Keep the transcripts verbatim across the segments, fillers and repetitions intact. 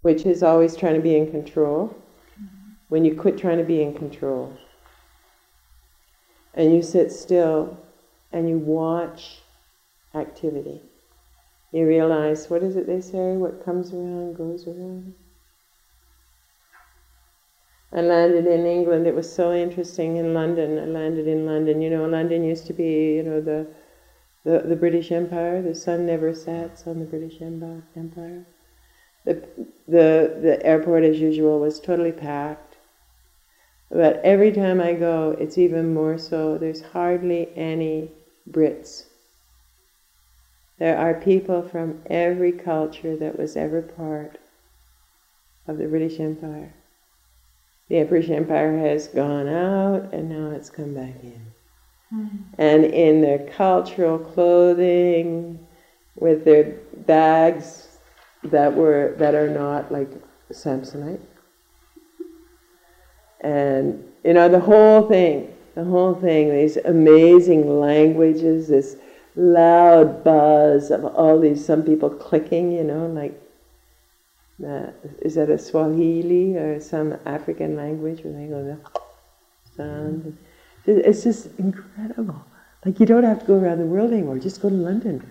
which is always trying to be in control, when you quit trying to be in control, and you sit still and you watch activity, you realize, what is it they say, what comes around goes around. I landed in England. It was so interesting in London. I landed in London. You know, London used to be, you know, the the, the British Empire. The sun never sets on the British Empire. The, the, the airport, as usual, was totally packed. But every time I go, it's even more so. There's hardly any Brits. There are people from every culture that was ever part of the British Empire. The British Empire has gone out, and now it's come back in. Mm-hmm. And in their cultural clothing, with their bags that were that are not like Samsonite, and you know the whole thing, the whole thing. These amazing languages, this loud buzz of all these. Some people clicking, you know, like. Uh, is that a Swahili or some African language where they go the sound? It's just incredible. Like you don't have to go around the world anymore. Just go to London.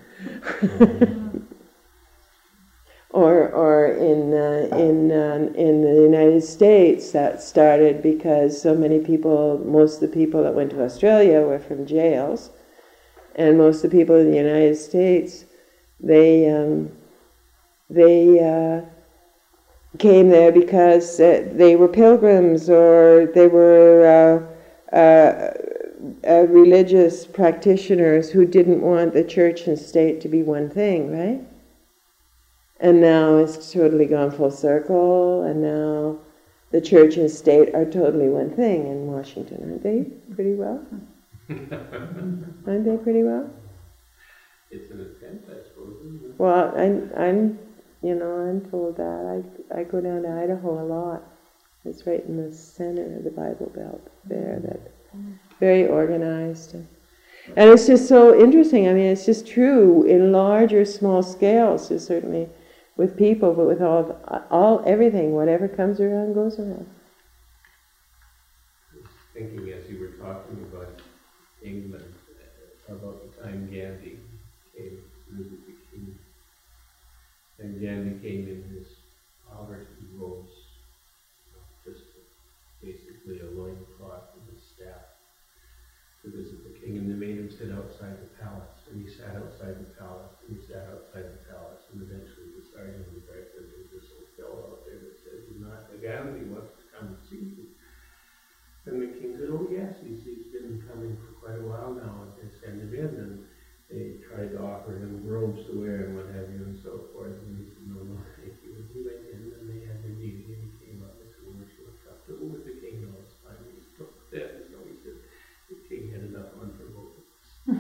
or or in uh, in uh, in the United States, that started because so many people, most of the people that went to Australia were from jails, and most of the people in the United States, they um, they. Uh, came there because uh, they were pilgrims or they were uh, uh, uh, religious practitioners who didn't want the church and state to be one thing, right? And now it's totally gone full circle, and now the church and state are totally one thing in Washington, aren't they? Pretty well? Aren't they pretty well? It's an attempt, I suppose. Isn't it? Well, I'm, I'm You know, I'm told that. I, I go down to Idaho a lot. It's right in the center of the Bible Belt there, that very organized. And it's just so interesting. I mean, it's just true in large or small scales, just certainly with people, but with all, all everything, whatever comes around goes around. I was thinking as you were talking about England, about the time Gandhi came through the king. And Gandhi came in his poverty robes, just basically a loincloth with his staff, to visit the king. And they made him sit outside the palace. And he sat outside the palace, and he sat outside the palace. And eventually the sergeant was right there. There was this old fellow out there that said, "Not the Gandhi wants to come and see you." And the king said, "Oh yes, he's, he's been coming for quite a while now." And they sent him in, and they tried to offer him robes to wear and what have you and so forth. And he said, "No, no, thank you." And he went in and they had their meeting and he came up and said, "Weren't you comfortable with the king all this time?" And he took that. So he said, "The king had enough fun for both of us."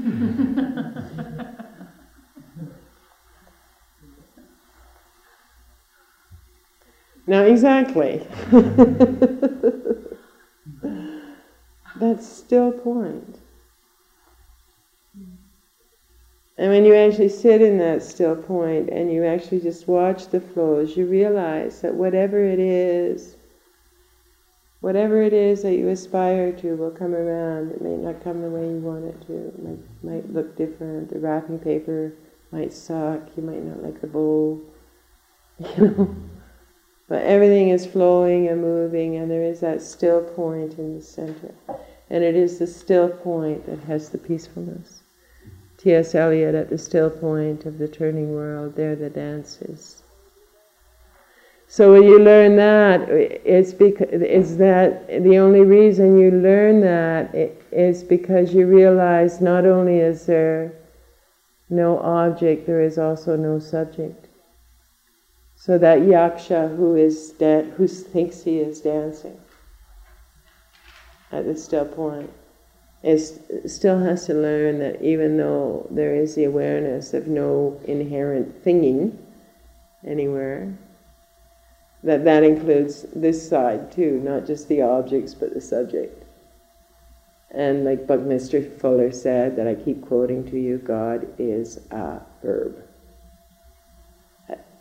Now, exactly. That's still point. And when you actually sit in that still point and you actually just watch the flows, you realize that whatever it is, whatever it is that you aspire to will come around. It may not come the way you want it to. It might, might look different. The wrapping paper might suck. You might not like the bowl. You know? But everything is flowing and moving, and there is that still point in the center. And it is the still point that has the peacefulness. T S Eliot, at the still point of the turning world, there the dance is. So when you learn that, it's because is that the only reason you learn that is because you realize not only is there no object, there is also no subject. So that yaksha who is da- who thinks he is dancing at the still point is still has to learn that even though there is the awareness of no inherent thinging anywhere, that that includes this side too, not just the objects but the subject. And like Buckminster Fuller said, that I keep quoting to you, God is a verb.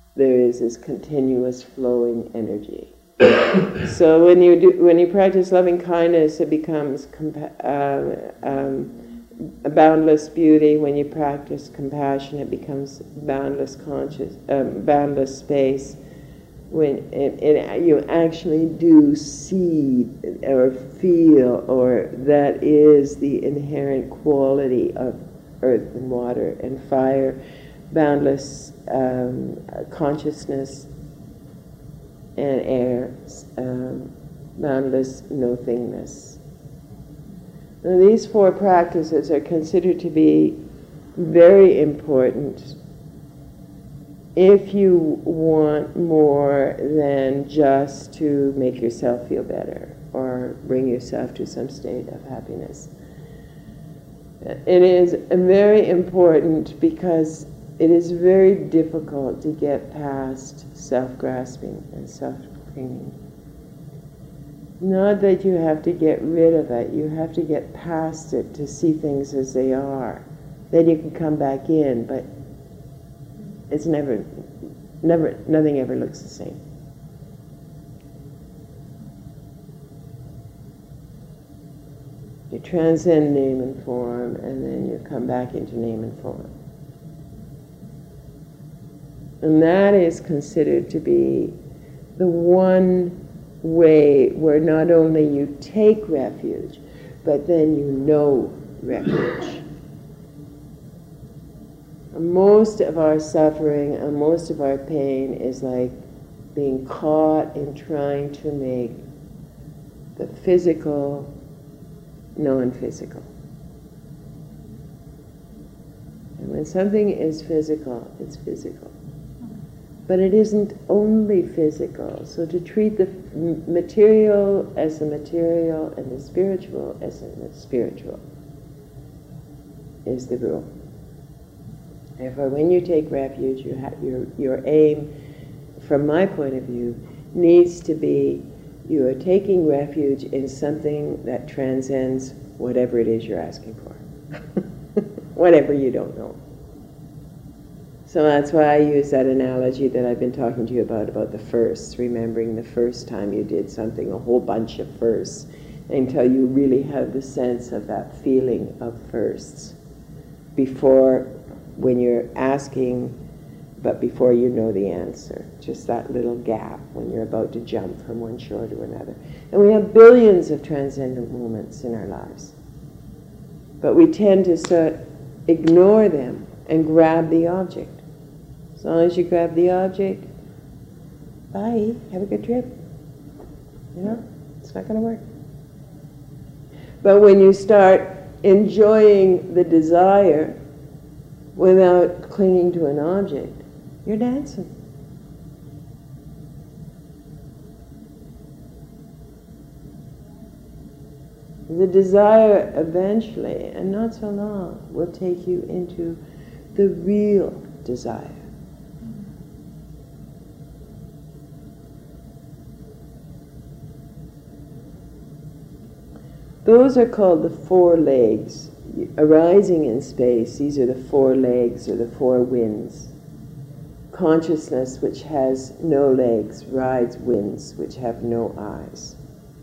there is this continuous flowing energy. So when you do, when you practice loving kindness, it becomes compa- uh, um, a boundless beauty. When you practice compassion, it becomes boundless conscious, um, boundless space. When it, it, you actually do see or feel, or that is the inherent quality of earth and water and fire, boundless um, consciousness and air, um, boundless nothingness. Now, these four practices are considered to be very important if you want more than just to make yourself feel better or bring yourself to some state of happiness. It is very important because it is very difficult to get past self-grasping and self-clinging. Not that you have to get rid of it, you have to get past it to see things as they are. Then you can come back in, but it's never, never, nothing ever looks the same. You transcend name and form, and then you come back into name and form. And that is considered to be the one way where not only you take refuge, but then you know refuge. Most of our suffering and most of our pain is like being caught in trying to make the physical non-physical. And when something is physical, it's physical. But it isn't only physical. So to treat the material as the material and the spiritual as the spiritual is the rule. Therefore, when you take refuge, you have your, your aim, from my point of view, needs to be you are taking refuge in something that transcends whatever it is you're asking for. Whatever you don't know. So that's why I use that analogy that I've been talking to you about, about the firsts, remembering the first time you did something, a whole bunch of firsts, until you really have the sense of that feeling of firsts. Before, when you're asking, but before you know the answer. Just that little gap when you're about to jump from one shore to another. And we have billions of transcendent moments in our lives. But we tend to start, ignore them and grab the object. As long as you grab the object, bye, have a good trip. You know, it's not going to work. But when you start enjoying the desire without clinging to an object, you're dancing. The desire eventually, and not so long, will take you into the real desire. Those are called the four legs. Arising in space, these are the four legs or the four winds. Consciousness, which has no legs, rides winds which have no eyes.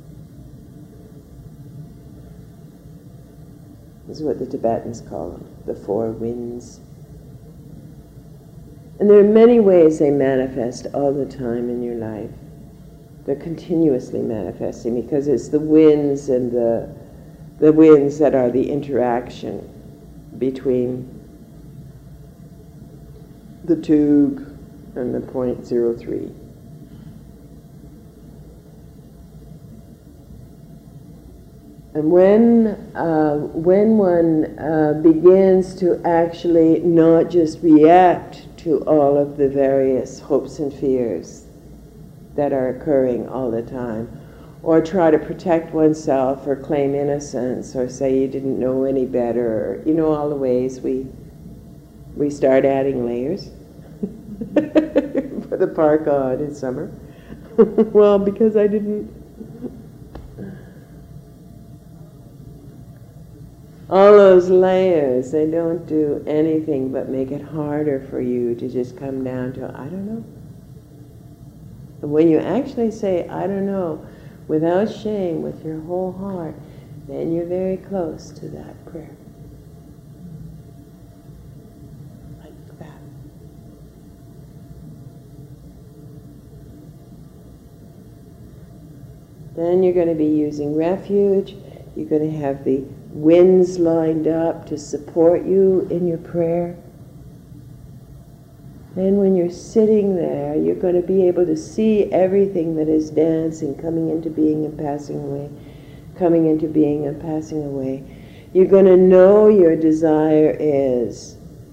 This is what the Tibetans call them, the four winds. And there are many ways they manifest all the time in your life. They're continuously manifesting because it's the winds and the the winds that are the interaction between the tube and the point zero three. And when uh, when one uh, begins to actually not just react to all of the various hopes and fears that are occurring all the time, or try to protect oneself or claim innocence or say you didn't know any better, or, you know, all the ways we we start adding layers. Put the park on in summer. Well, because I didn't. All those layers, they don't do anything but make it harder for you to just come down to, I don't know. And when you actually say, I don't know, without shame, with your whole heart, then you're very close to that prayer. Like that. Then you're going to be using refuge. You're going to have the winds lined up to support you in your prayer. Then when you're sitting there, you're going to be able to see everything that is dancing, coming into being and passing away, coming into being and passing away. You're going to know your desire is,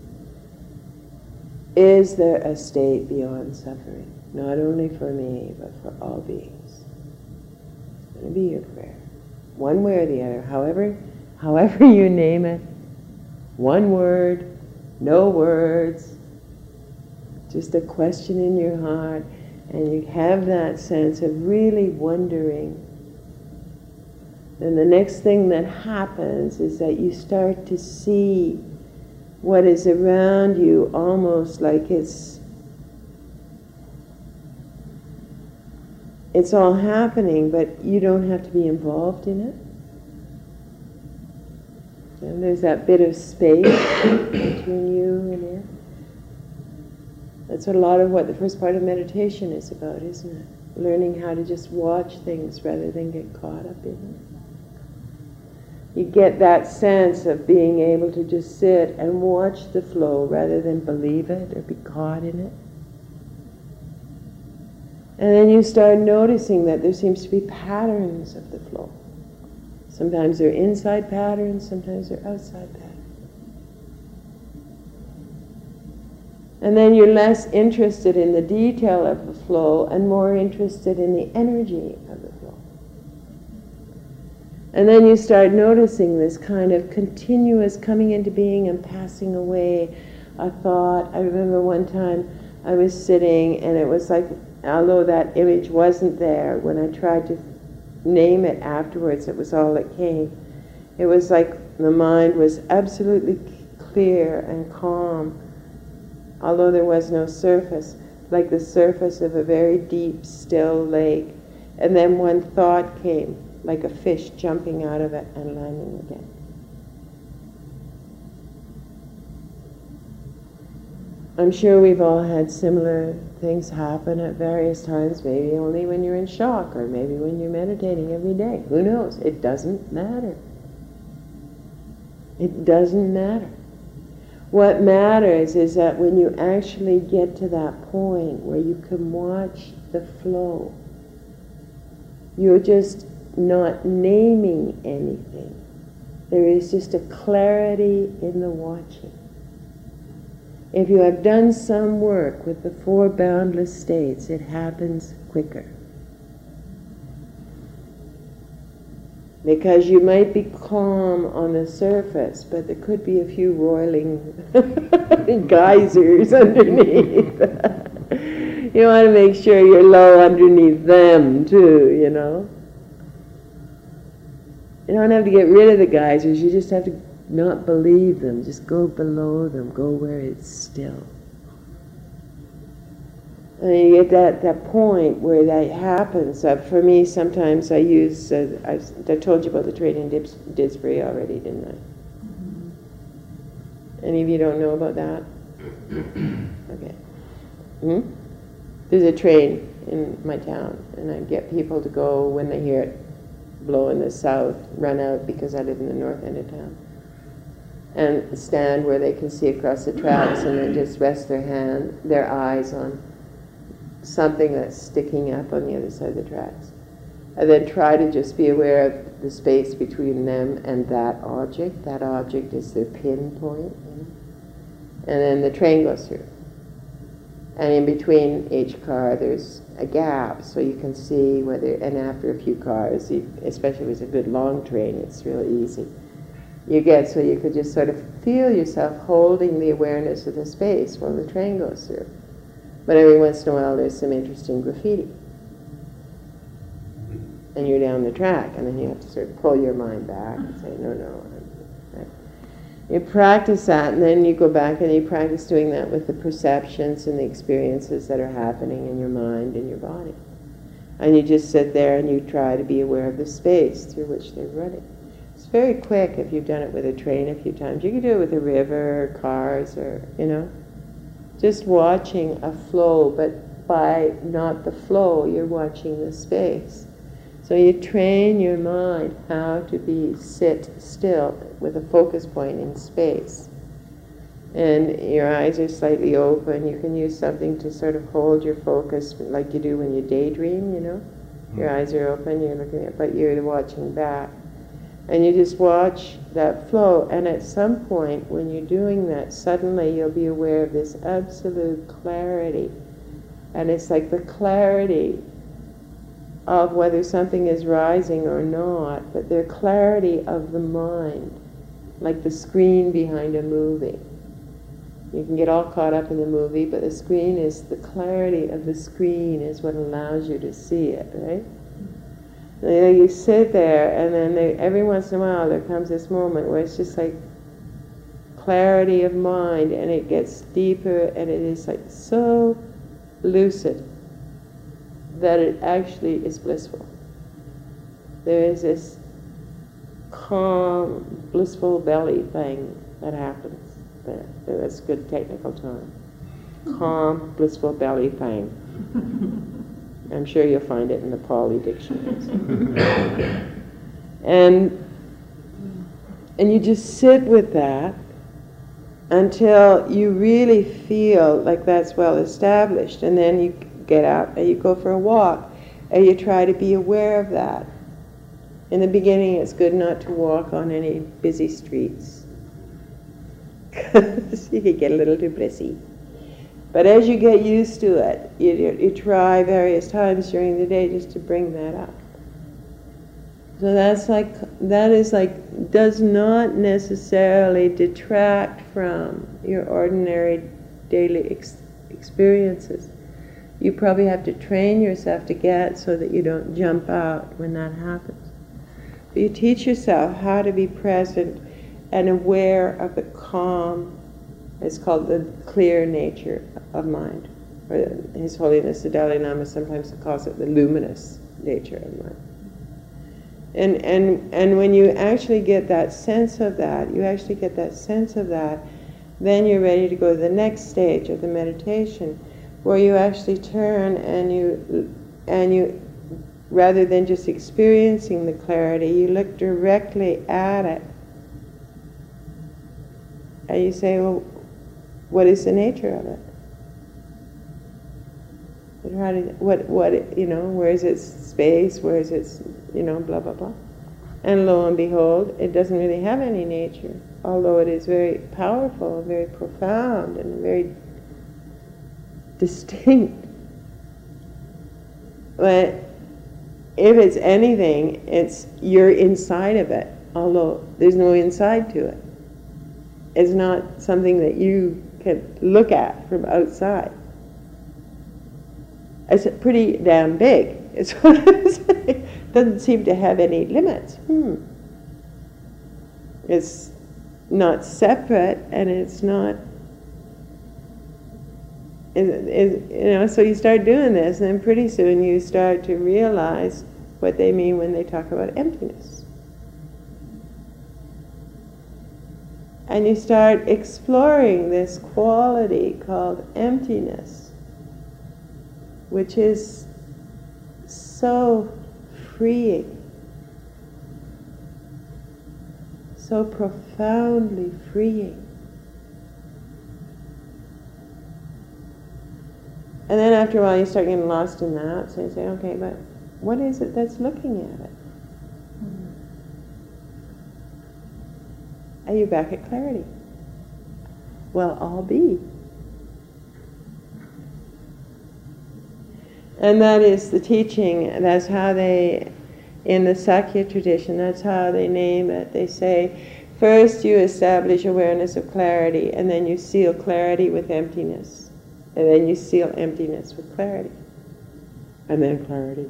is there a state beyond suffering? Not only for me, but for all beings. It's going to be your prayer. One way or the other, however, however you name it. One word, no words, just a question in your heart, and you have that sense of really wondering. And the next thing that happens is that you start to see what is around you almost like it's it's all happening, but you don't have to be involved in it. And there's that bit of space between you and it. That's a lot of what the first part of meditation is about, isn't it? Learning how to just watch things rather than get caught up in them. You get that sense of being able to just sit and watch the flow rather than believe it or be caught in it. And then you start noticing that there seems to be patterns of the flow. Sometimes they're inside patterns, sometimes they're outside patterns. And then you're less interested in the detail of the flow and more interested in the energy of the flow. And then you start noticing this kind of continuous coming into being and passing away a thought. I remember one time I was sitting and it was like, although that image wasn't there, when I tried to name it afterwards, it was all that came. It was like the mind was absolutely clear and calm, although there was no surface, like the surface of a very deep, still lake. And then one thought came, like a fish jumping out of it and landing again. I'm sure we've all had similar things happen at various times, maybe only when you're in shock, or maybe when you're meditating every day. Who knows? It doesn't matter. It doesn't matter. What matters is that when you actually get to that point where you can watch the flow, you're just not naming anything. There is just a clarity in the watching. If you have done some work with the four boundless states, it happens quicker. Because you might be calm on the surface, but there could be a few roiling geysers underneath. You want to make sure you're low underneath them too, you know. You don't have to get rid of the geysers, you just have to not believe them, just go below them, go where it's still. And you get that, that point where that happens. Uh, for me, sometimes I use, uh, I've, I told you about the train in Dips, Didsbury already, didn't I? Mm-hmm. Any of you don't know about that? Okay. Hmm? There's a train in my town, and I get people to go when they hear it blow in the south, run out, because I live in the north end of town, and stand where they can see across the tracks, and then just rest their hand, their eyes on something that's sticking up on the other side of the tracks. And then try to just be aware of the space between them and that object. That object is their pinpoint. You know? And then the train goes through. And in between each car there's a gap, so you can see whether, and after a few cars, you, especially if it's a good long train, it's really easy. You get so you could just sort of feel yourself holding the awareness of the space while the train goes through. But every once in a while there's some interesting graffiti. And you're down the track, and then you have to sort of pull your mind back and say, no, no. Right? You practice that, and then you go back and you practice doing that with the perceptions and the experiences that are happening in your mind and your body. And you just sit there and you try to be aware of the space through which they're running. It's very quick if you've done it with a train a few times. You can do it with a river or cars or, you know, just watching a flow, but by not the flow, you're watching the space. So you train your mind how to be sit still with a focus point in space. And your eyes are slightly open. You can use something to sort of hold your focus like you do when you daydream, you know. Your eyes are open, you're looking at, but you're watching back. And you just watch that flow. And at some point when you're doing that, suddenly you'll be aware of this absolute clarity. And it's like the clarity of whether something is rising or not, but the clarity of the mind, like the screen behind a movie. You can get all caught up in the movie, but the screen is, the clarity of the screen is what allows you to see it, right? And you sit there, and then they, every once in a while there comes this moment where it's just like clarity of mind, and it gets deeper, and it is like so lucid that it actually is blissful. There is this calm, blissful belly thing that happens there. That's a good technical term. Calm, blissful belly thing. I'm sure you'll find it in the Pali dictionaries. and and you just sit with that until you really feel like that's well established, and then you get out and you go for a walk and you try to be aware of that. In the beginning it's good not to walk on any busy streets because you could get a little too busy. But as you get used to it, you, you try various times during the day just to bring that up. So that's like, that is like, does not necessarily detract from your ordinary daily ex- experiences. You probably have to train yourself to get so that you don't jump out when that happens. But you teach yourself how to be present and aware of the calm, it's called the clear nature of mind. Or His Holiness the Dalai Lama sometimes calls it the luminous nature of mind. And, and, and when you actually get that sense of that, you actually get that sense of that, then you're ready to go to the next stage of the meditation, where you actually turn and you, and you, rather than just experiencing the clarity, you look directly at it. And you say, well, what is the nature of it? How did, what, what, you know, where is its space, where is its, you know, blah, blah, blah. And lo and behold, it doesn't really have any nature, although it is very powerful, very profound, and very distinct. But if it's anything, it's you're inside of it, although there's no inside to it. It's not something that you can look at from outside. It's pretty damn big. It's what I'm saying. It doesn't seem to have any limits. Hmm. It's not separate, and it's not. It, it, you know, so you start doing this, and then pretty soon you start to realize what they mean when they talk about emptiness. And you start exploring this quality called emptiness, which is so freeing, so profoundly freeing. And then after a while you start getting lost in that, so you say, okay, but what is it that's looking at it? Are you back at clarity? Well, I'll be. And that is the teaching. That's how they, in the Sakya tradition, that's how they name it. They say, first you establish awareness of clarity, and then you seal clarity with emptiness. And then you seal emptiness with clarity. And then clarity.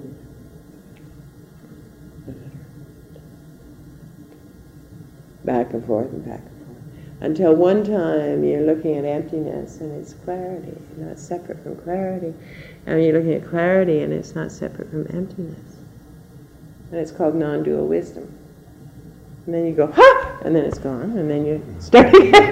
Back and forth and back and forth. Until one time you're looking at emptiness and it's clarity, not separate from clarity. And you're looking at clarity and it's not separate from emptiness. And it's called non-dual wisdom. And then you go, ha! And then it's gone, and then you start again.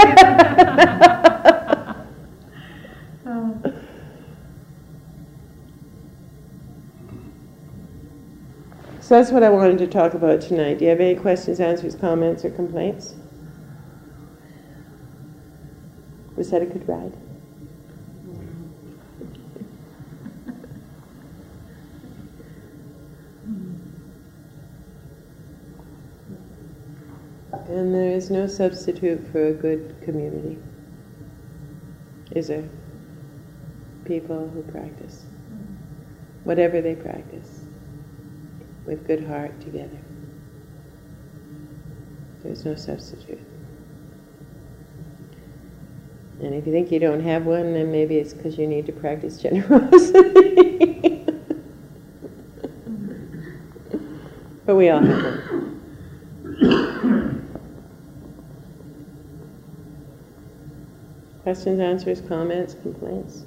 So that's what I wanted to talk about tonight. Do you have any questions, answers, comments, or complaints? Was that a good ride? And there is no substitute for a good community, is there? People who practice, whatever they practice, with good heart together. There's no substitute. And if you think you don't have one, then maybe it's because you need to practice generosity. But we all have one. Questions, answers, comments, complaints?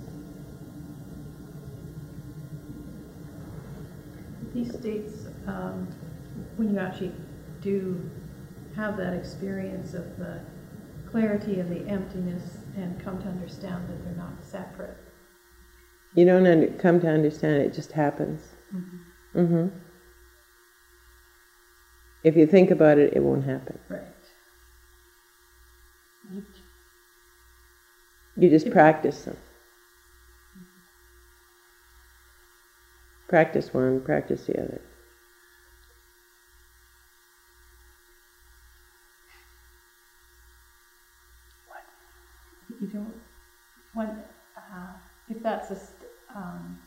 These states, um, when you actually do have that experience of the clarity and the emptiness and come to understand that they're not separate. You don't under, come to understand it, it just happens. Mm-hmm. Mm-hmm. If you think about it, it won't happen. Right. You just practice them. Practice one, practice the other. You don't, when, uh, if that's a, st- um,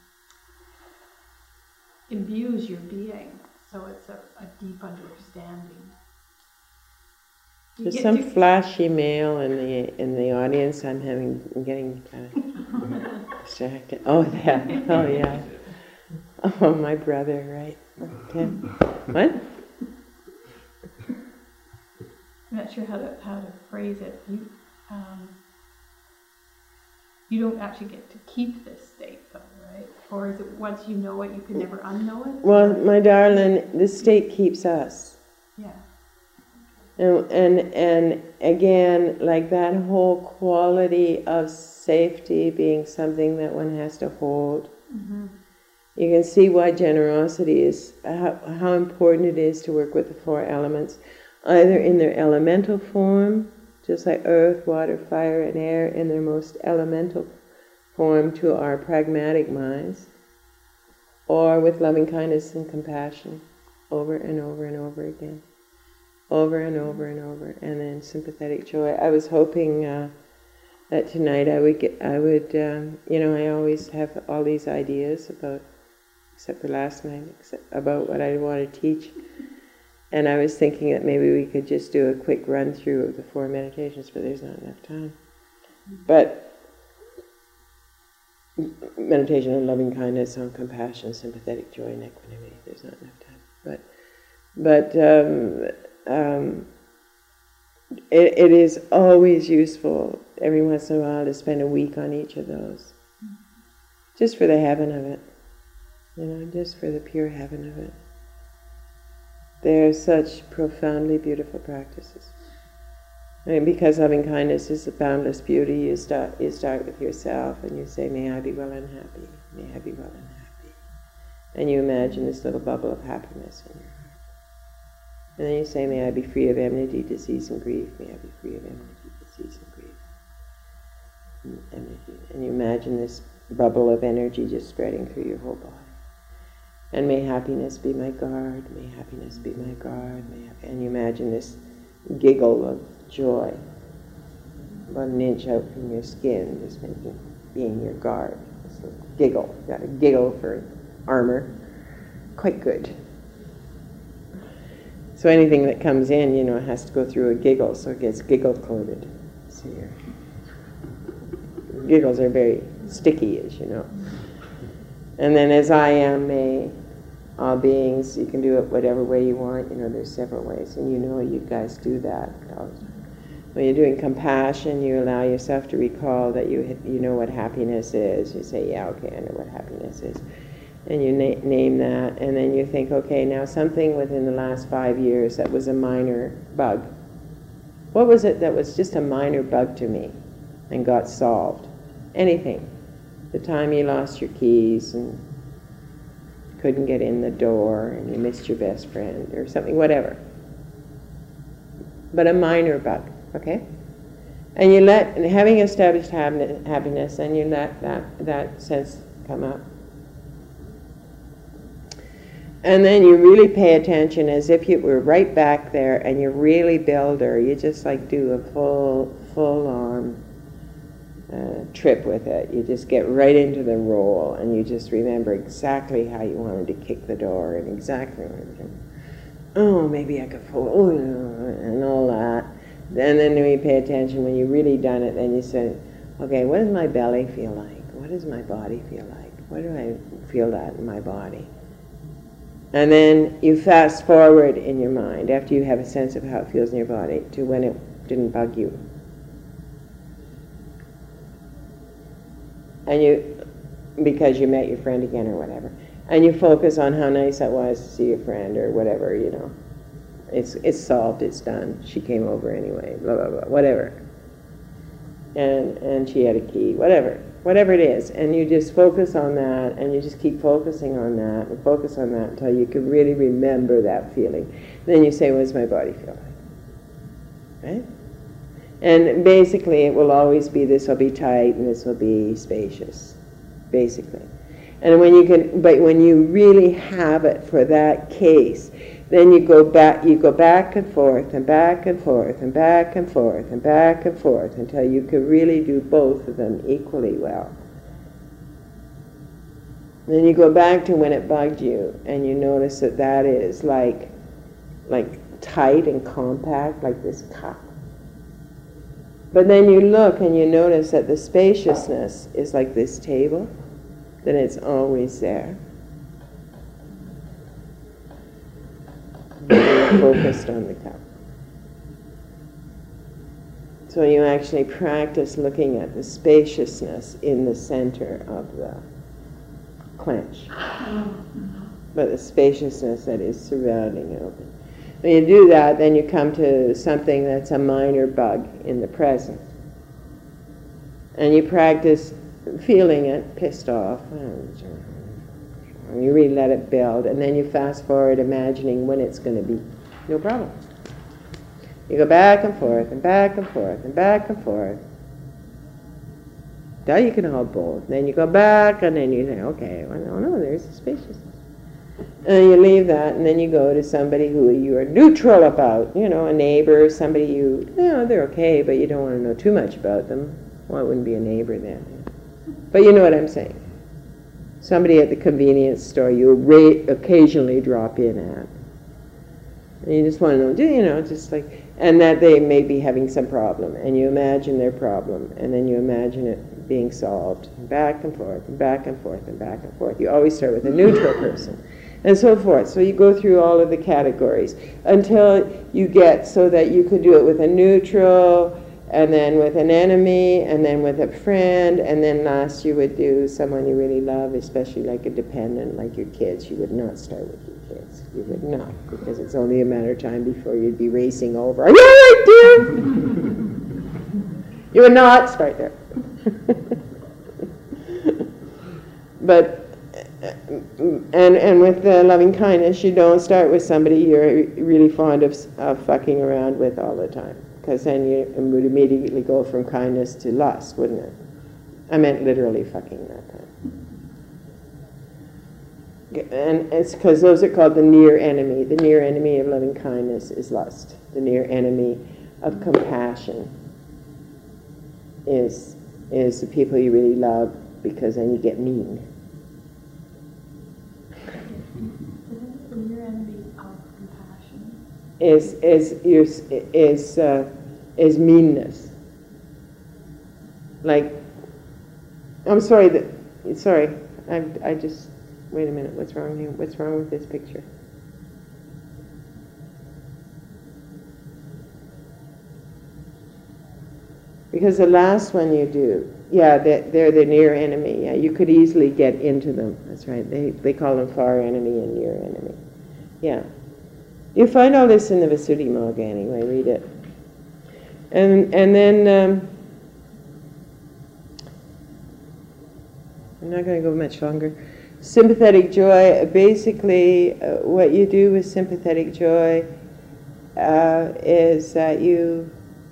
imbues your being, so it's a, a deep understanding. You There's get some to- flashy male in the in the audience. I'm having I'm getting kind of distracted. Oh yeah, oh yeah. Oh, my brother, right? Okay. What? I'm not sure how to how to phrase it. You um, you don't actually get to keep this state, though, right? Or is it once you know it, you can never unknow it? Well, my darling, the state keeps us. Yeah. And, and and again, like that whole quality of safety being something that one has to hold. Mm-hmm. You can see why generosity is, how, how important it is to work with the four elements, either in their elemental form, just like earth, water, fire, and air, in their most elemental form to our pragmatic minds, or with loving kindness and compassion, over and over and over again. Over and over and over, and then sympathetic joy. I was hoping uh, that tonight I would get, I would, um, you know, I always have all these ideas about, except for last night, except about what I want to teach. And I was thinking that maybe we could just do a quick run through of the four meditations, but there's not enough time. But meditation on loving kindness, on compassion, sympathetic joy, and equanimity. There's not enough time. But, but. Um, Um, it, it is always useful every once in a while to spend a week on each of those, just for the heaven of it, you know, just for the pure heaven of it. They're such profoundly beautiful practices. I mean, because loving kindness is a boundless beauty, you start, you start with yourself and you say, may I be well and happy, may I be well and happy. And you imagine this little bubble of happiness in your heart. And then you say, may I be free of enmity, disease, and grief. May I be free of enmity, disease, and grief. And, enmity. And you imagine this bubble of energy just spreading through your whole body. And may happiness be my guard. May happiness be my guard. May ha- and you imagine this giggle of joy, about an inch out from your skin, just making, being your guard. This little giggle. You've got a giggle for armor. Quite good. So anything that comes in, you know, has to go through a giggle, so it gets giggle-coated. See here. Giggles are very sticky, as you know. And then as I am, may all beings, you can do it whatever way you want. You know, there's several ways, and you know you guys do that all the time. When you're doing compassion, you allow yourself to recall that you you know what happiness is. You say, yeah, okay, I know what happiness is. And you na- name that, and then you think, okay, now something within the last five years that was a minor bug. What was it that was just a minor bug to me and got solved? Anything. The time you lost your keys and couldn't get in the door and you missed your best friend or something, whatever. But a minor bug, okay? And you let, and having established happiness, and you let that, that sense come up. And then you really pay attention as if you were right back there and you really build her. You just like do a full, full on uh, trip with it. You just get right into the role and you just remember exactly how you wanted to kick the door and exactly what you, oh, maybe I could pull, oh, and all that. And then when you pay attention, when you've really done it, then you say, okay, what does my belly feel like? What does my body feel like? What do I feel that in my body? And then you fast forward in your mind, after you have a sense of how it feels in your body, to when it didn't bug you. And you, because you met your friend again or whatever, and you focus on how nice that was to see your friend or whatever, you know. It's it's solved, it's done. She came over anyway, blah, blah, blah, whatever. And and she had a key, whatever. Whatever it is, and you just focus on that, and you just keep focusing on that, and focus on that until you can really remember that feeling. Then you say, what does my body feel like? Right? And basically, it will always be, this will be tight, and this will be spacious, basically. And when you can, but when you really have it for that case, then you go back, you go back and forth, and back and forth, and back and forth, and back and forth, until you can really do both of them equally well. Then you go back to when it bugged you, and you notice that that is like, like tight and compact, like this cup. But then you look and you notice that the spaciousness is like this table, that it's always there. Focused on the cup. So you actually practice looking at the spaciousness in the center of the clench, but the spaciousness that is surrounding it. When you do that, then you come to something that's a minor bug in the present, and you practice feeling it, pissed off. And you really let it build, and then you fast forward imagining when it's going to be. No problem. You go back and forth, and back and forth, and back and forth. Now you can hold both. Then you go back, and then you say, okay, well, no, no, there's the spaciousness. And you leave that, and then you go to somebody who you are neutral about, you know, a neighbor, somebody you, you know, they're okay, but you don't want to know too much about them. Well, it wouldn't be a neighbor then. But you know what I'm saying. Somebody at the convenience store you ra- occasionally drop in at. And you just want to know, do you know, just like, and that they may be having some problem, and you imagine their problem, and then you imagine it being solved, and back and forth, and back and forth, and back and forth. You always start with a neutral person, and so forth. So you go through all of the categories until you get so that you could do it with a neutral, and then with an enemy, and then with a friend, and then last you would do someone you really love, especially like a dependent, like your kids. You would not start with your kids. You would not, because it's only a matter of time before you'd be racing over. Are you all right, dear? You would not start there. But, and and with uh, loving kindness, you don't start with somebody you're really fond of, of fucking around with all the time. Because then you would immediately go from kindness to lust, wouldn't it? I meant literally fucking that time. And it's because those are called the near enemy. The near enemy of loving kindness is lust. The near enemy of compassion is is the people you really love, because then you get mean. The near enemy of compassion is is your is uh, is meanness. Like, I'm sorry that sorry I I just wait a minute. What's wrong here? What's wrong with this picture? Because the last one you do, yeah, they're, they're the near enemy. Yeah, you could easily get into them. That's right. They they call them far enemy and near enemy. Yeah. You find all this in the Visuddhimagga anyway. Read it. And and then um, I'm not going to go much longer. Sympathetic joy. Basically, uh, what you do with sympathetic joy uh, is that you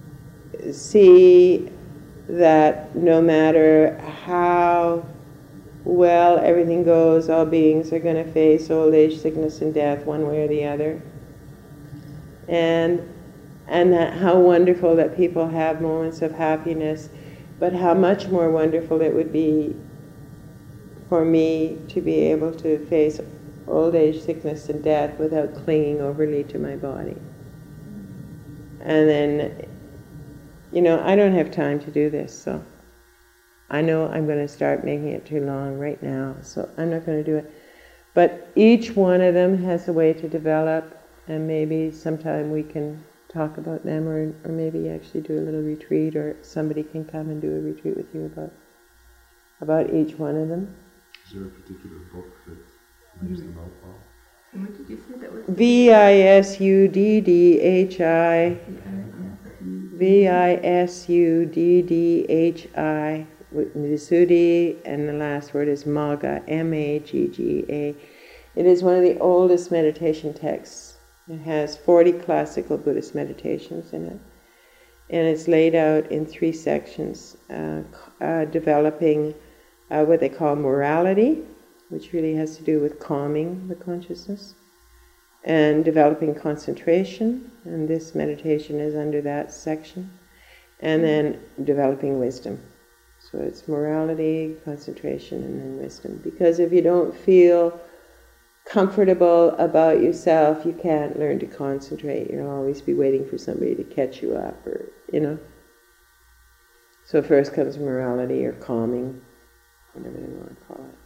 see that no matter how well everything goes, all beings are going to face old age, sickness, and death one way or the other. And and that how wonderful that people have moments of happiness, but how much more wonderful it would be for me to be able to face old age, sickness, and death without clinging overly to my body. And then, you know, I don't have time to do this, so I know I'm going to start making it too long right now, so I'm not going to do it. But each one of them has a way to develop, and maybe sometime we can talk about them, or, or maybe actually do a little retreat, or somebody can come and do a retreat with you about about each one of them. Is there a particular book that lays them out well? And what did you say that was? V I S U D D H I V I S U D D H I Visuddhi, and the last word is Magga, M A G G A. It is one of the oldest meditation texts. It has forty classical Buddhist meditations in it. And it's laid out in three sections, uh, uh, developing uh, what they call morality, which really has to do with calming the consciousness, and developing concentration, and this meditation is under that section, and then developing wisdom. So it's morality, concentration, and then wisdom. Because if you don't feel comfortable about yourself, you can't learn to concentrate. You'll always be waiting for somebody to catch you up, or, you know. So first comes morality, or calming, whatever you want to call it.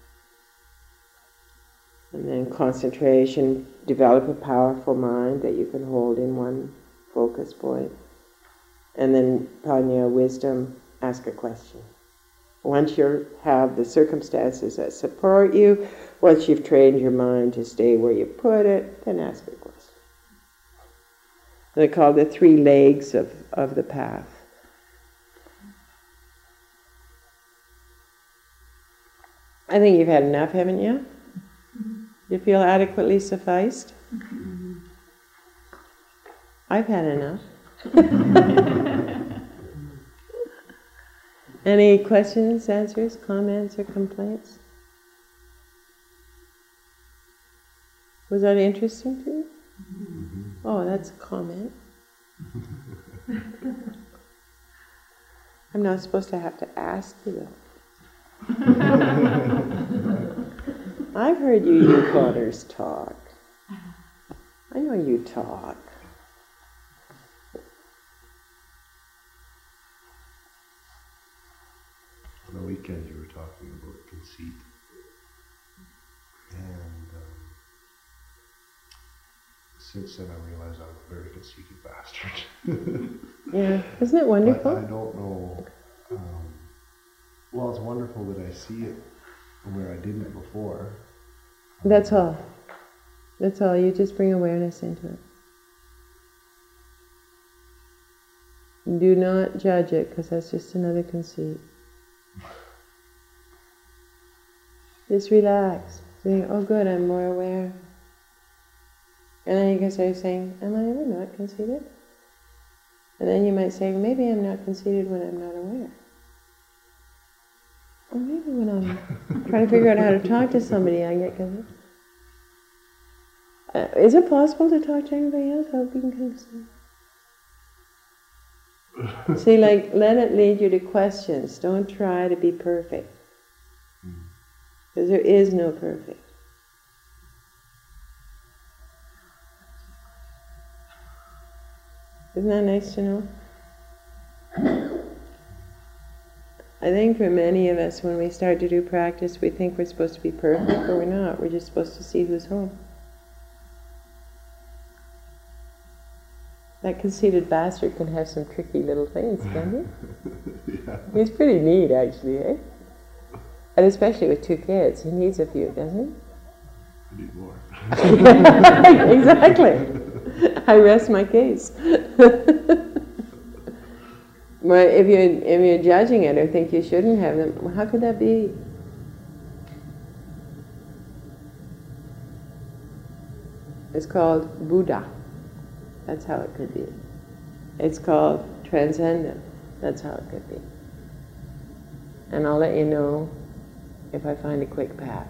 And then concentration, develop a powerful mind that you can hold in one focus point. And then panya, wisdom, ask a question. Once you have the circumstances that support you, once you've trained your mind to stay where you put it, then ask a question. They're called the three legs of, of the path. I think you've had enough, haven't you? You feel adequately sufficed? Mm-hmm. I've had enough. Any questions, answers, comments, or complaints? Was that interesting to you? Mm-hmm. Oh, that's a comment. I'm not supposed to have to ask you though. I've heard you Yukonners talk. I know you talk. On the weekend you were talking about conceit. And um, since then I realized I'm a very conceited bastard. Yeah, isn't it wonderful? But I don't know. Um, well, it's wonderful that I see it where I didn't before. That's all. That's all. You just bring awareness into it. Do not judge it, because that's just another conceit. Just relax. Saying, oh good, I'm more aware. And then you can start saying, am I ever not conceited? And then you might say, maybe I'm not conceited when I'm not aware. Or maybe when I'm trying to figure out how to talk to somebody, I get conceited. Uh, is it possible to talk to anybody else without being conceited? See, like, let it lead you to questions. Don't try to be perfect. Because there is no perfect. Isn't that nice to know? I think for many of us, when we start to do practice, we think we're supposed to be perfect, but we're not. We're just supposed to see who's home. That conceited bastard can have some tricky little things, can't he? Yeah. He's pretty neat, actually, eh? And especially with two kids, he needs a few, doesn't I need more. he? Exactly. I rest my case. Well, if you if you're judging it or think you shouldn't have them, well, how could that be? It's called Buddha. That's how it could be. It's called transcendent. That's how it could be. And I'll let you know if I find a quick path.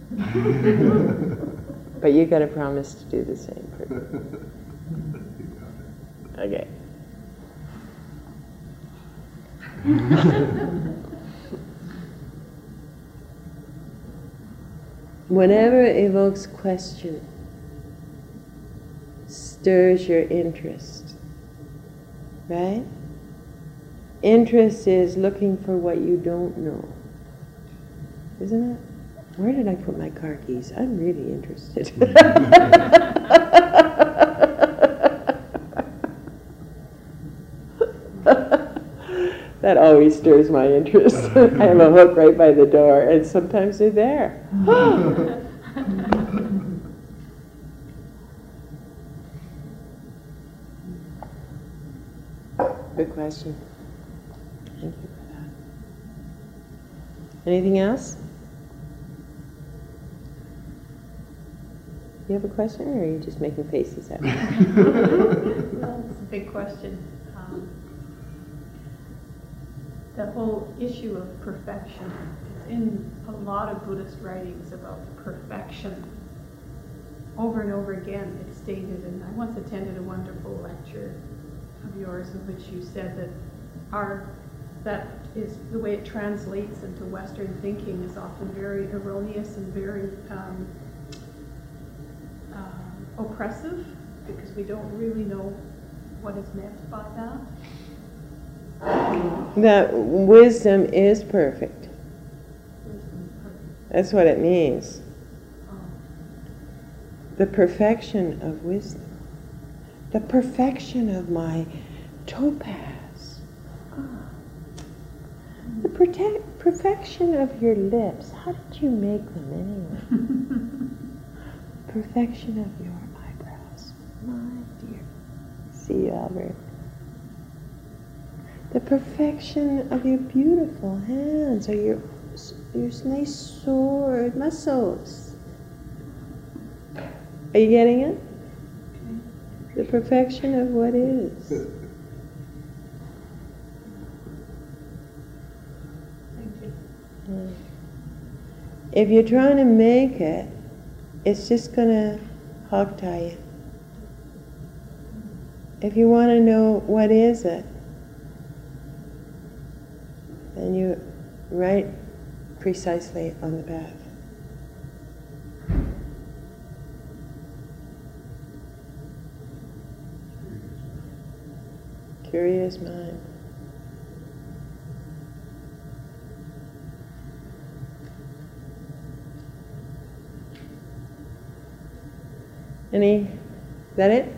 But you got to promise to do the same for me. Okay. Whatever evokes question, stirs your interest, right? Interest is looking for what you don't know, isn't it? Where did I put my car keys? I'm really interested. That always stirs my interest. I have a hook right by the door, and sometimes they're there. Good question. Thank you for that. Anything else? Do you have a question, or are you just making faces at me? Well, it's a big question. Um, the whole issue of perfection is in a lot of Buddhist writings about perfection. Over and over again, it's stated, and I once attended a wonderful lecture of yours in which you said that our that is the way it translates into Western thinking is often very erroneous and very um, uh, oppressive, because we don't really know what is meant by that. That wisdom is perfect. Wisdom is perfect. That's what it means. Oh. The perfection of wisdom. The perfection of my topaz. Ah. The protect, perfection of your lips. How did you make them anyway? Perfection of your eyebrows. My dear. See, Albert. The perfection of your beautiful hands, or your, your nice sword muscles. Are you getting it? The perfection of what is. Thank you. If you're trying to make it, it's just going to hog tie you. If you want to know what is it, then you're right precisely on the path. Curious mind. Any? Is that it?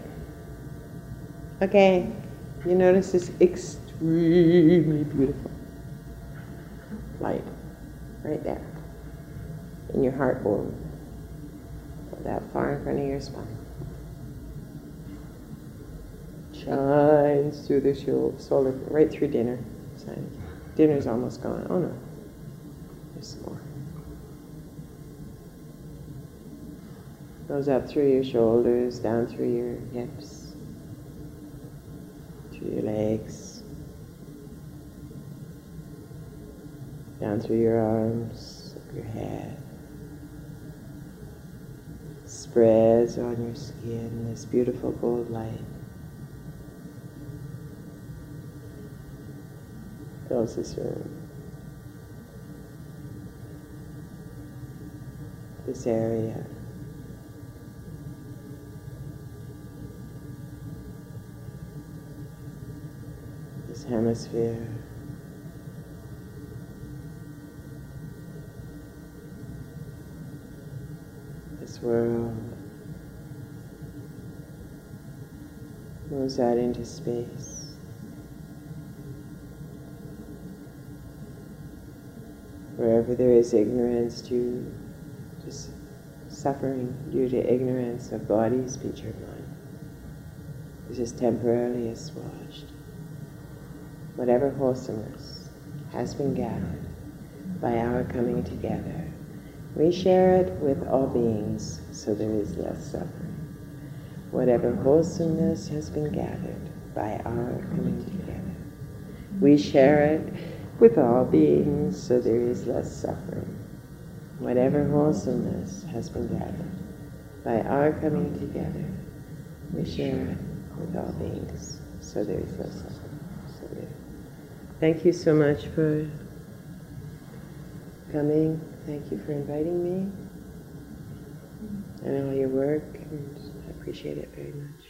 Okay. You notice this extremely beautiful light right there in your heart bone, that far in front of your spine. Shines through the solar, right through dinner. Shines. Dinner's almost gone. Oh no, there's some more. Goes up through your shoulders, down through your hips, through your legs, down through your arms, up your head. Spreads on your skin this beautiful gold light. Fills this room, this area. This hemisphere. This world. moves out into space. Wherever there is ignorance due to suffering due to ignorance of body, speech, or mind, is just temporarily assuaged. Whatever wholesomeness has been gathered by our coming together, we share it with all beings, so there is less suffering. Whatever wholesomeness has been gathered by our coming together, we share it with all beings, so there is less suffering. Whatever wholesomeness has been gathered by our coming together, we share it with all beings, so there is less suffering. So there. Thank you so much for coming. Thank you for inviting me and all your work, and I appreciate it very much.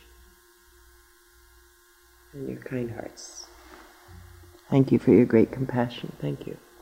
And your kind hearts. Thank you for your great compassion. Thank you.